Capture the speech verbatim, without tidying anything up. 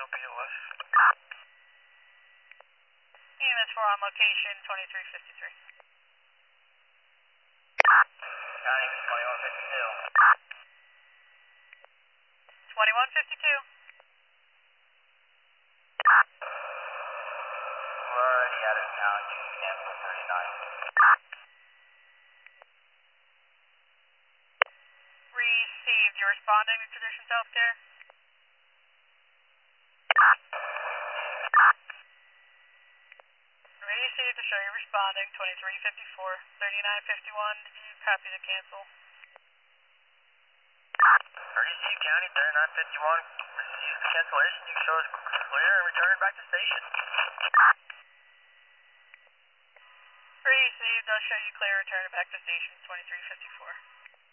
copy, it was. E M S four on location, twenty-three fifty-three. County was twenty-one fifty-two. twenty-one fifty-two. We're already out of town. You can cancel thirty-nine. Received. You're responding to Traditions Healthcare? Received to show you're responding, twenty-three fifty-four, thirty-nine fifty-one. Happy to cancel. Received County thirty-nine fifty-one. Received the cancellation. You can show us clear and return it back to station. Received. I'll show you clear. Return it back to station, twenty-three fifty-four.